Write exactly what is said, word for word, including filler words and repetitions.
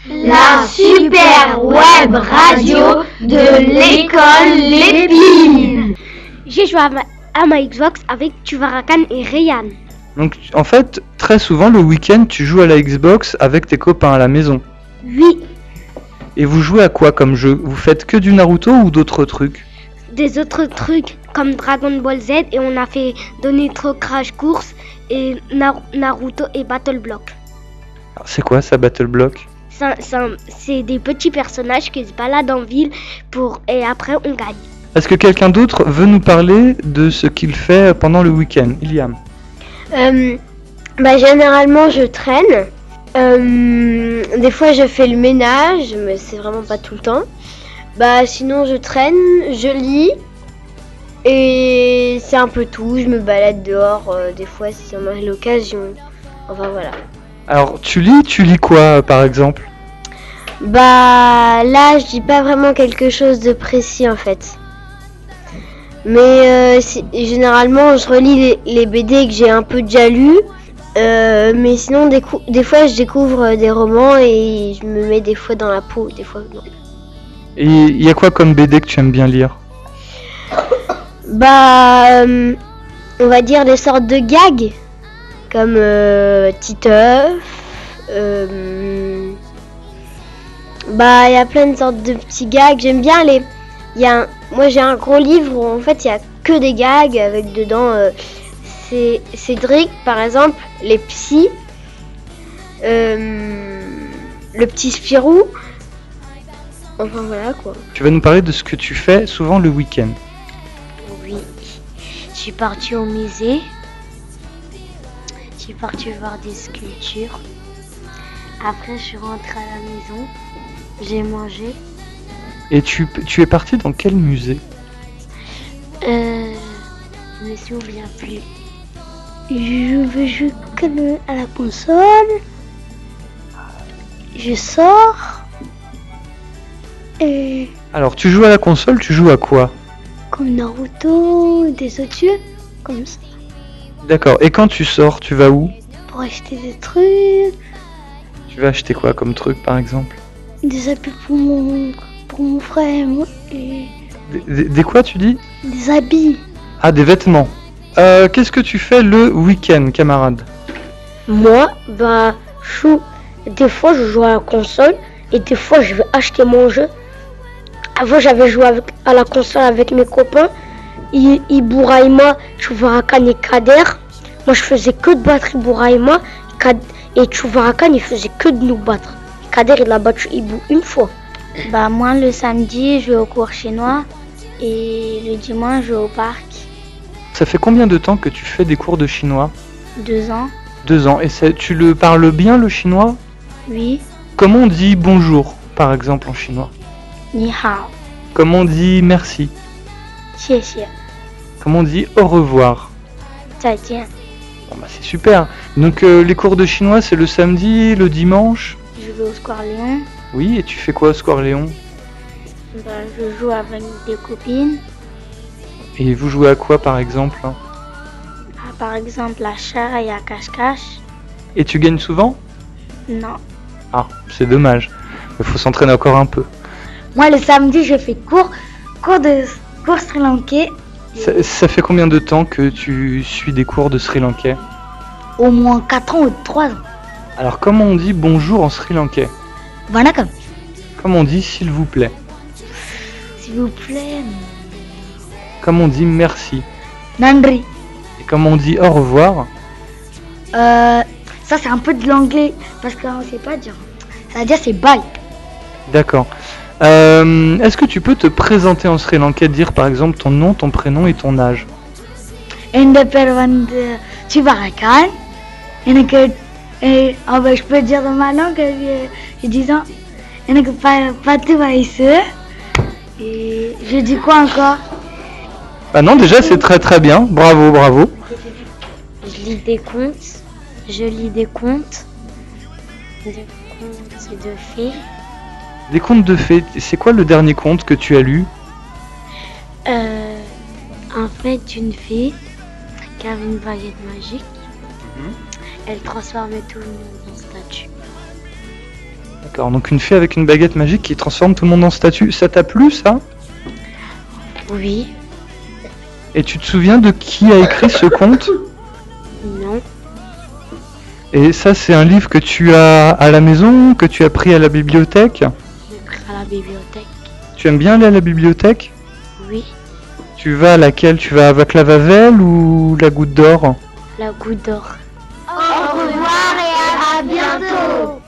La super web radio de l'école Lépine. J'ai joué à ma, à ma Xbox avec Tuvarakan et Ryan. Donc en fait, très souvent le week-end, tu joues à la Xbox avec tes copains à la maison. Oui. Et vous jouez à quoi comme jeu? Vous faites que du Naruto ou d'autres trucs? Des autres trucs comme Dragon Ball Z et on a fait Donitro Crash Course et Nar- Naruto et Battle Block. Alors, c'est quoi ça, Battle Block? C'est, un- c'est, un- c'est des petits personnages qui se baladent en ville pour, et après on gagne. Est-ce que quelqu'un d'autre veut nous parler de ce qu'il fait pendant le week-end? Iliam. Euh, bah, généralement, je traîne. Euh, des fois, je fais le ménage, mais c'est vraiment pas tout le temps. Bah, sinon, je traîne, je lis. Et c'est un peu tout. Je me balade dehors, euh, des fois, si j'en ai l'occasion. Enfin, voilà. Alors tu lis, tu lis quoi par exemple? Bah, là, je dis pas vraiment quelque chose de précis, en fait. Mais euh, c'est- généralement, je relis les, les B D que j'ai un peu déjà lus. Euh, mais sinon, des, cou- des fois, je découvre des romans et je me mets des fois dans la peau, des fois non. Et il y a quoi comme B D que tu aimes bien lire? Bah, euh, on va dire des sortes de gags, comme euh, Titeuf. Euh, bah, il y a plein de sortes de petits gags. J'aime bien les. Il y a un- moi, j'ai un gros livre où en fait, il y a que des gags avec dedans. Euh, c'est Cédric, par exemple, les psys, euh, le petit Spirou. Enfin voilà quoi. Tu vas nous parler de ce que tu fais souvent le week-end. Oui. Je suis partie au musée. Je suis partie voir des sculptures. Après, je suis rentrée à la maison. J'ai mangé. Et tu, tu es parti dans quel musée? Euh, je me souviens plus. Je veux jouer que à la console. Je sors. Et Alors tu joues à la console, tu joues à quoi? comme Naruto, des autres jeux, comme ça. D'accord, et quand tu sors, tu vas où? Pour acheter des trucs, Tu vas acheter quoi comme truc par exemple? des habits pour mon, pour mon frère et moi, et Des, des- des quoi tu dis? des habits. Ah, des vêtements. Euh, qu'est-ce que tu fais le week-end, camarade? Moi, bah, je joue. Des fois, je joue à la console et des fois, je vais acheter mon jeu. Avant, j'avais joué avec, à la console avec mes copains. I- Iburaima, Chuvarakan et Kader. Moi, je faisais que de battre Iburaima. Kad- Et Chuvarakan, il faisait que de nous battre. Kader, il a battu Ibu une fois. Bah moi le samedi je vais au cours chinois et le dimanche je vais au parc. Ça fait combien de temps que tu fais des cours de chinois? Deux ans. Deux ans. Et ça- tu le parles bien le chinois? Oui. Comment on dit bonjour, par exemple en chinois? Ni hao. Comment on dit merci? Xie xie. Comment on dit au revoir? Zai jian. Bon bah c'est super. Donc euh, les cours de chinois c'est le samedi, le dimanche? Je vais au Square Léon. Oui, et tu fais quoi au Square Léon? Bah, je joue avec des copines. Et vous jouez à quoi par exemple? Ah, par exemple à chat et à cache-cache. Et tu gagnes souvent? Non. Ah, c'est dommage. Il faut s'entraîner encore un peu. Moi le samedi je fais cours, cours de cours sri lankais. Ça, ça fait combien de temps que tu suis des cours de sri lankais? Au moins quatre ans ou trois ans. Alors comment on dit bonjour en sri lankais? Vanakkam. Comment on dit s'il vous plaît? S'il vous plaît. Comment on dit merci? Nandri. Et comment on dit au revoir? Euh, ça c'est un peu de l'anglais parce qu'on sait pas dire. Ça veut dire c'est bye. D'accord. Euh, est-ce que tu peux te présenter en sri lankais, dire par exemple ton nom, ton prénom et ton âge? என் பேர் வந்து Chuvarakan. எனக்கு euh, ah bah, je peux dire dans ma langue euh, j'ai dix ans. எனக்கு ப- பத்து வயசு. Et je dis quoi encore? Bah non, déjà c'est très très bien. Bravo, bravo. Je lis des contes. Je lis des contes. Des contes de fées. Des contes de fées. C'est quoi le dernier conte que tu as lu? Euh, en fait, une fée qui avait une baguette magique. Elle transformait tout le monde en statue. D'accord, donc une fée avec une baguette magique qui transforme tout le monde en statue. Ça t'a plu ça? Oui. Et tu te souviens de qui a écrit ce conte? Non. Et ça c'est un livre que tu as à la maison, que tu as pris à la bibliothèque? J'ai pris à la bibliothèque. Tu aimes bien aller à la bibliothèque? Oui. Tu vas à laquelle? Tu vas avec la Vavel ou la Goutte d'Or? La goutte d'or. Au revoir et à bientôt.